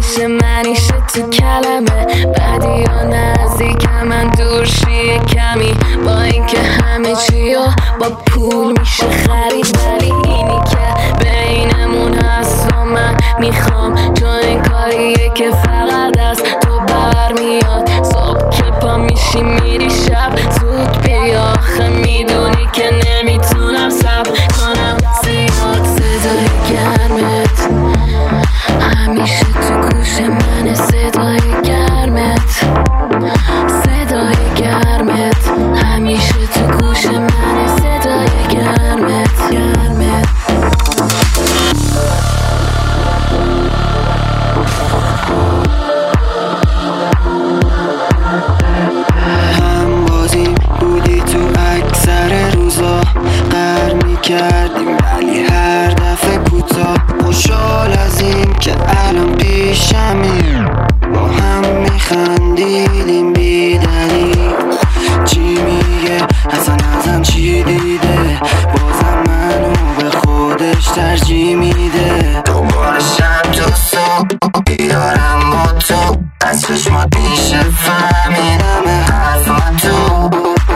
همیشه منیشه تو کلمه بعدی یا نزدیکم من دورشی کمی با اینکه همه چیو با پول میشه خرید ولی اینی که بینمون هست و من میخوام چون این کاریه که فقط از تو برمیاد صبح که پا میشی میری شب زود بیا آخه میدونی که نمیتونم صبر کنم زیاد صدای گرمت همیشه تو گوش من صدای گرمت صدای گرمت همیشه تو گوش من صدای گرمت گرمت هم بازی بودی تو اکثر روزا قهر میکردیم ولی هر دفعه کوتاه خوشحال از این که الان پیشمی با هم میخندیدیم بی دلیل چی میگه اصلا ازم چی دیده بازم منو به خودش ترجیح میده دوباره شب تو صبح بیدارم با تو از چشمات میشه فهمیدم حرفاتو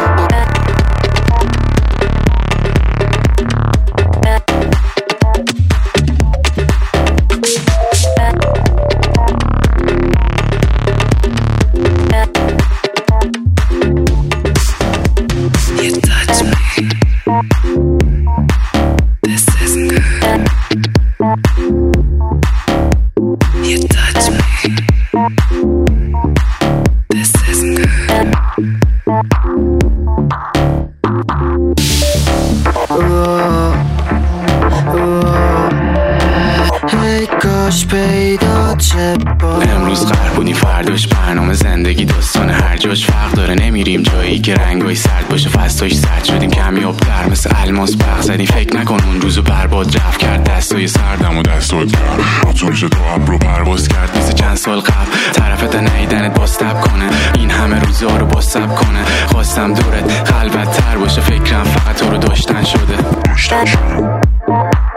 امروز قهر بودیم فرداش برنامه زندگی داستان هر جاش فرق داره نمیریم جایی که رنگای سرد باشه فستاش سرد شدیم کمیاب در مثل الماس برق زدیم فکر نکن اون روزو برباد رفت کرد دستای سردم و دستات گرم تو میشه تو هم رو پرواز کرد مثل چند سال قبل طرفت نیدنت باستب کنه این همه روزا رو باستب کنه خواستم دورت قلبت تر باشه فکرم فقط تو رو داشتن شده